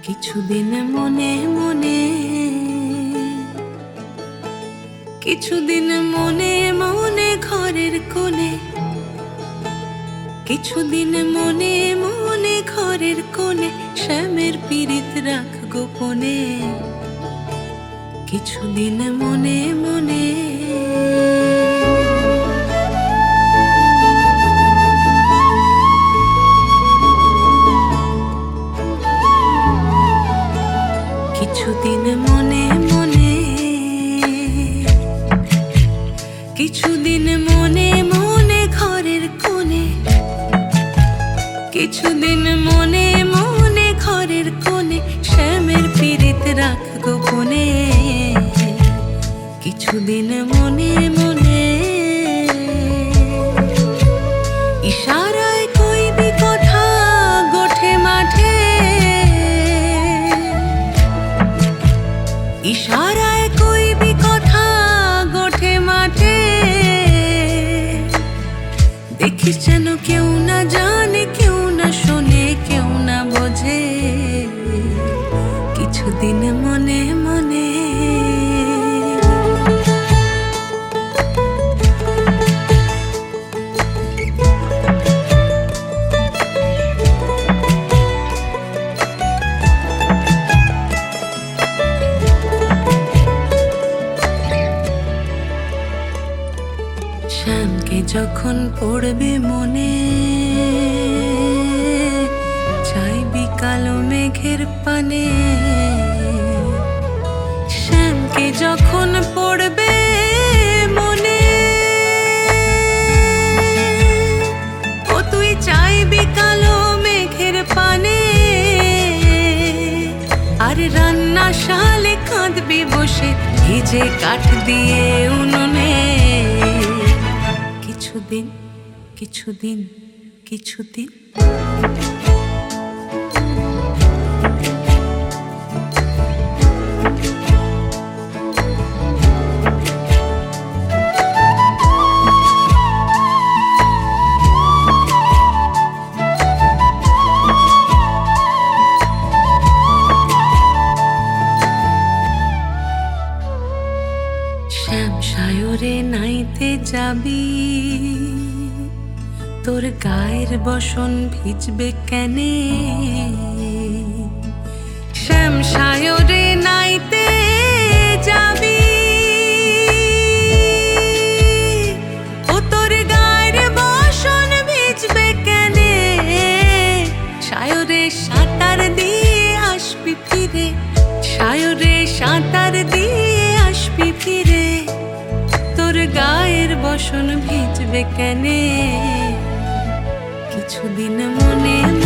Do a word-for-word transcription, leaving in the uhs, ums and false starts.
কিছুদিন মনে মনে কিছুদিন মনে মনে ঘরের কোণে কিছুদিন মনে মনে ঘরের কোণে শ্যামের পীড়িত রাখ গোপনে কিছুদিন মনে মনে কিছুদিন মনে মনে কিছুদিন মনে মনে ঘরের কোণে কিছুদিন মনে মনে ঘরের কোণে শ্যামের পীড়িত রাখ গোপনে কিছুদিন মনে মনে ইশারায় কইবি কথা গোঠে মাঠে ইশারায় কইবি কথা গোঠে মাঠে দেখিস যেন কেউ না জানে কেউ না শোনে কেউ না বোঝে কিছুদিন মনে মনে শ্যামকে যখন পড়বে মনে চাইবি কালো মেঘের পানে শ্যামকে যখন পড়বে মনে ও তুই চাইবি কালো মেঘের পানে আর রান্না শালে কাঁদবি বসে ভিজে কাঠ দিয়ে উনুনে কিছুদিন কিছুদিন কিছুদিন শ্যাম সায়রে নাইতে যাবি তোর গায়ের বসন ভিজবে কেনে শ্যাম সায়রে নাইতে যাবি ও তোর গায়ের বসন ভিজবে কেনে সায়রে সাঁতার দিয়ে আসবি ফিরে সায়রে সাঁতার দিয়ে আসবি ফিরে তোর গায়ের বসন ভিজবে কেনে কিছুদিন মনে